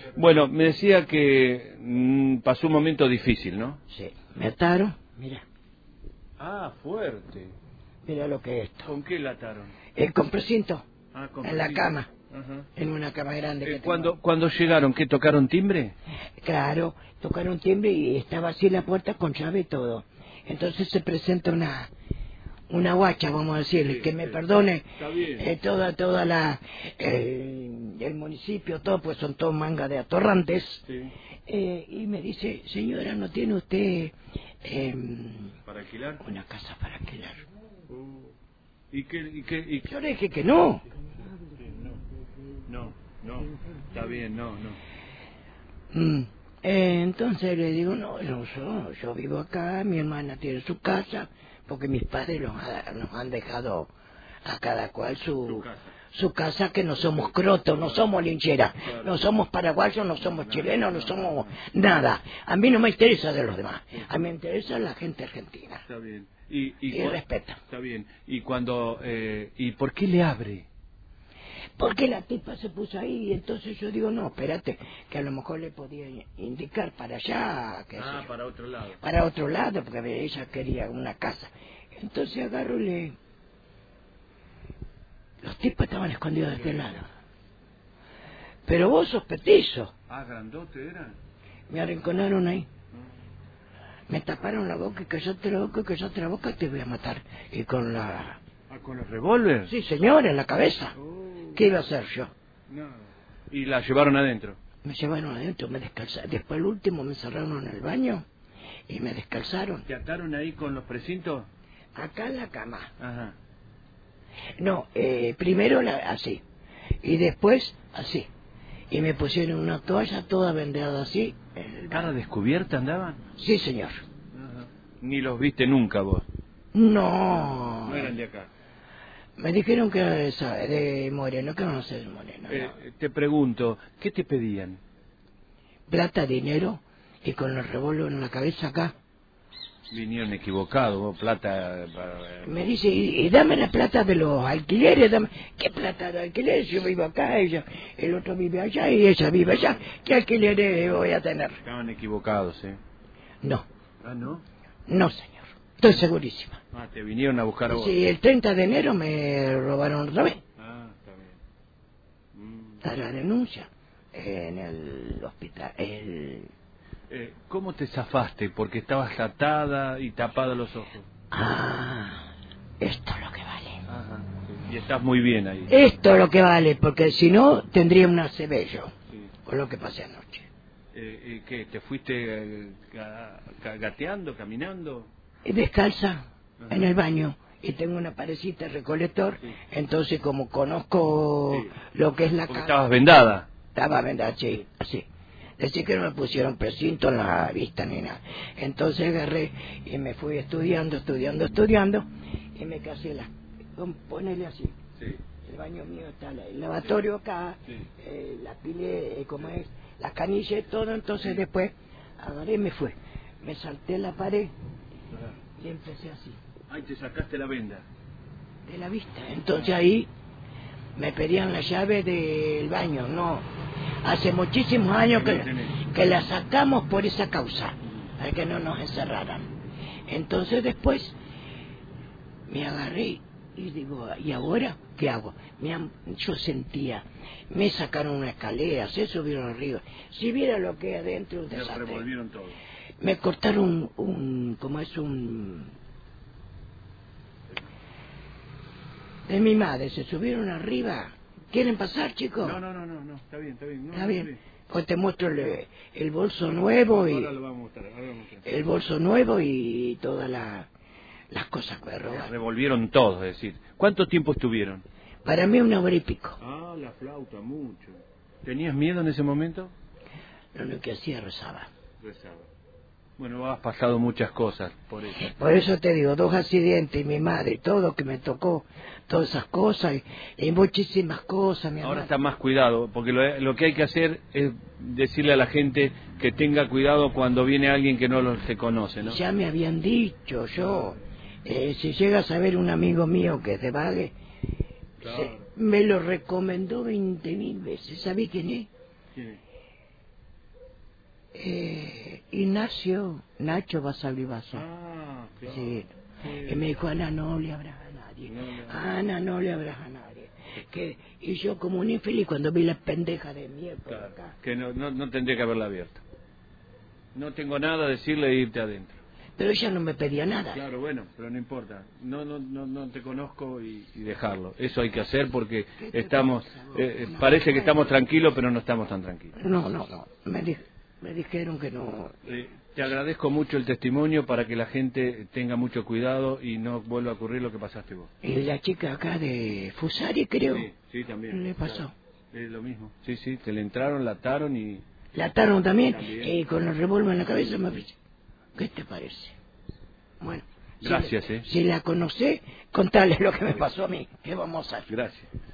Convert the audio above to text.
Bueno, me decía que pasó un momento difícil, ¿no? Sí, me ataron, mira. Ah, fuerte. Mira lo que es esto. ¿Con qué la ataron? Con precinto, Con en la precinto. cama, Ajá. en una cama grande que ¿Cuándo llegaron? ¿Qué, tocaron timbre? Claro, tocaron timbre y estaba así la puerta con llave y todo. Entonces se presenta una guacha, vamos a decirle, Sí, que me perdone, está bien. el municipio, todo, pues son todos manga de atorrantes. Sí. Y me dice, señora, ¿no tiene usted ¿Para alquilar? una casa para alquilar? ¿Y qué? Yo le dije que no. No, está bien, no. Entonces le digo, no, yo vivo acá, mi hermana tiene su casa, porque mis padres nos han dejado a cada cual su casa, que no somos crotos, no somos lincheras, Claro. no somos paraguayos, no somos chilenos, no somos nada. A mí no me interesa de los demás, a mí me interesa la gente argentina. Está bien. Y respeta. Está bien. ¿Y ¿y por qué le abre? Porque la tipa se puso ahí y entonces yo digo, no, espérate, que a lo mejor le podía indicar para allá, Para otro lado. para otro lado, porque ella quería una casa. Entonces agarro y los tipos estaban escondidos de este lado. Pero vos sos petizo. ¿Grandote eran? Me arrinconaron ahí. Me taparon la boca y callate la boca, callate la boca, te voy a matar. Y con la... ¿Con el revólver? Sí, señor, en la cabeza. ¿Qué iba a hacer yo? No. ¿Y la llevaron adentro? Me llevaron adentro, me descalzaron. Después el último me encerraron en el baño y me descalzaron. ¿Te ataron ahí con los precintos? Acá en la cama. Ajá. No, primero así. Y después así. Y me pusieron una toalla toda vendada así. ¿Cara descubierta andaban? Sí, señor. Ajá. Ni los viste nunca vos. No. No eran de acá. Me dijeron que era de Moreno, que no sé de Moreno. No. Te pregunto, ¿qué te pedían? Plata, dinero y con el revólver en la cabeza acá. Vinieron equivocados, vos, plata... Me dice, y dame la plata de los alquileres. ¿Qué plata de alquileres? Yo vivo acá, el otro vive allá y ella vive allá. ¿Qué alquileres voy a tener? Estaban equivocados, ¿eh? No. ¿No? No, señor. Estoy segurísima. Te vinieron a buscar a vos. Sí, el 30 de enero me robaron otra vez. Está bien. Está la denuncia en el hospital. ¿Cómo te zafaste? Porque estabas atada y tapada los ojos. Esto es lo que vale. Ajá. Sí. Y estás muy bien ahí. Esto es lo que vale, porque si no tendría un acebello. Sí. Con lo que pasé anoche. ¿Qué? ¿Te fuiste gateando, caminando? Descalza. Ajá. En el baño. Y tengo una parecita recolector. Sí. Entonces, como conozco lo que es la casa. ¿Estabas vendada? Estaba vendada, sí, así. Decir que no me pusieron precinto en la vista ni nada. Entonces agarré y me fui estudiando, y me casé ponele así. Sí. El baño mío está, el lavatorio acá, la pile, como es, las canillas y todo. Entonces después agarré y me fui. Me salté la pared y empecé así. Ahí te sacaste la venda. De la vista. Entonces ahí me pedían la llave del baño, no. Hace muchísimos años que la sacamos por esa causa, para que no nos encerraran. Entonces después me agarré y digo, ¿y ahora qué hago? Yo sentía, me sacaron una escalera, se subieron arriba. Si viera lo que hay adentro, un desastre. Me revolvieron todo. Me cortaron de mi madre, se subieron arriba. ¿Quieren pasar, chicos? No, está bien. Está bien. Pues te muestro el bolso nuevo ahora lo vamos a mostrar. El bolso nuevo y todas las cosas que me robaron. Revolvieron todo, es decir. ¿Cuánto tiempo estuvieron? Para mí 1 hora y pico. La flauta, mucho. ¿Tenías miedo en ese momento? Lo único que hacía, rezaba. Bueno, has pasado muchas cosas por eso. Por eso te digo, 2 accidentes y mi madre, todo que me tocó, todas esas cosas y muchísimas cosas. Ahora está más cuidado, porque lo que hay que hacer es decirle a la gente que tenga cuidado cuando viene alguien que no se conoce, ¿no? Ya me habían dicho yo, si llegas a ver un amigo mío que es de Valle, me lo recomendó 20.000 veces. ¿Sabés quién es? ¿Quién es? Ignacio Nacho Basabrivaso. Ah, claro. Sí. Sí. Y me dijo, Ana, no le abras a nadie. Ana, no le abras a nadie. Y yo como un infeliz cuando vi la pendeja de mi época Claro, acá. que no tendría que haberla abierto. No tengo nada a decirle e irte adentro. Pero ella no me pedía nada. Claro, bueno, pero no importa. No te conozco y dejarlo. Eso hay que hacer porque estamos... parece que estamos tranquilos, pero no estamos tan tranquilos. No. Me dijeron que no. Te agradezco mucho el testimonio para que la gente tenga mucho cuidado y no vuelva a ocurrir lo que pasaste vos. Y la chica acá de Fusari, creo. Sí, también. Le pasó. Claro, es lo mismo. Sí, te le entraron, la ataron y... La ataron también. Y con el revólver en la cabeza me dice, ¿qué te parece? Bueno. Gracias, Si la conocé, contale lo que me pasó a mí. ¿Qué vamos a hacer? Gracias.